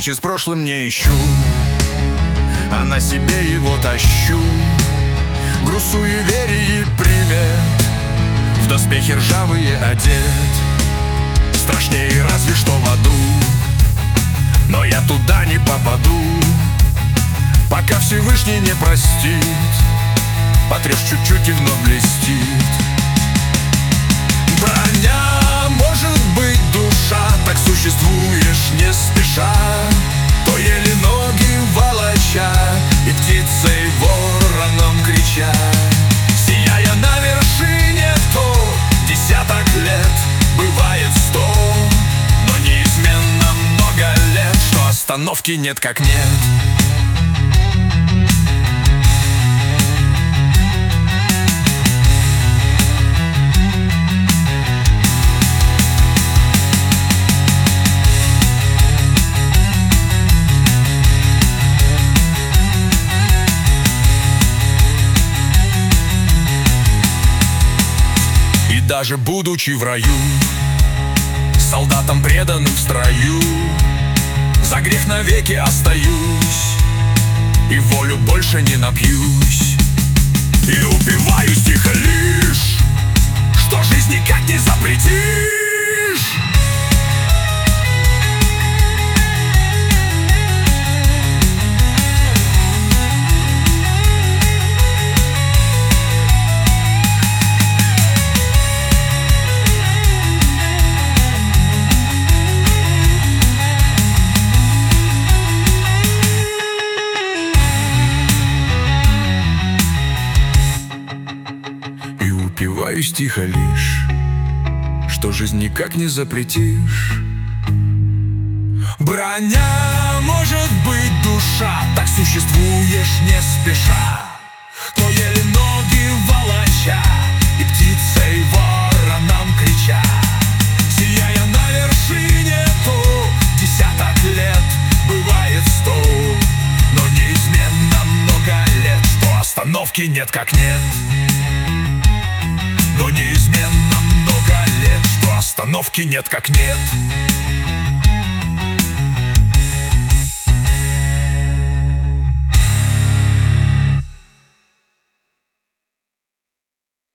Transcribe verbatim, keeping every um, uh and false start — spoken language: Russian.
встречи с прошлым не ищу, а на себе его тащу. Груз суеверий примет, в доспехи ржавые одет. Страшнее разве что в аду, но я туда не попаду, пока Всевышний не простит. Потрешь чуть-чуть и вновь блестит. Броня, может быть, душа, так существуешь не спеша, то еле ноги волоча и птицей вороном крича. Сияя на вершине, то десяток лет бывает сто, но неизменно много лет, что остановки нет как нет. Даже будучи в раю, солдатам преданным в строю, за грех навеки остаюсь и волю больше не напьюсь. И упиваюсь тихо лишь, что жизнь никак не запретишь. Упиваюсь тихо лишь, что жизнь никак не запретишь. Броня, может быть, душа, так существуешь не спеша, то еле ноги волоча и птицей вороном крича. Сияя на вершине, то десяток лет бывает сто, но неизменно много лет, что остановки нет как нет. Но неизменно много лет, что остановки нет как нет.